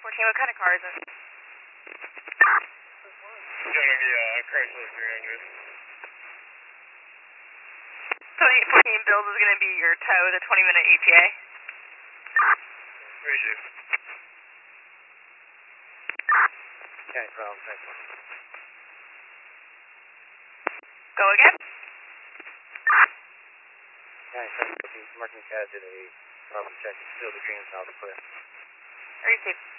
14, what kind of car is it? It's going to be a Chrysler 300. 2814 Bills is going to be your tow, the 20-minute ETA. Where's you? Okay, problem, thanks. Go again? Okay, so marking CAD to the problem check. Still the green, south clear. Receive.